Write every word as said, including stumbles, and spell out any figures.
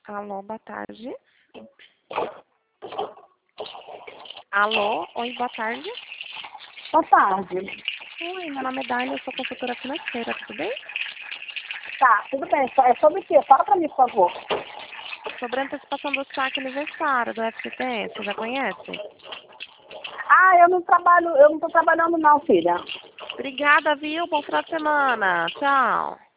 Alô, boa tarde. Alô, oi, boa tarde. Boa tarde. Oi, meu nome é Darla, eu sou consultora financeira, tudo bem? Tá, tudo bem. É sobre o quê? Fala pra mim, por favor. Sobre a antecipação do saque aniversário do F T T, você já conhece? Ah, eu não trabalho, eu não tô trabalhando não, filha. Obrigada, viu? Bom final de semana. Tchau.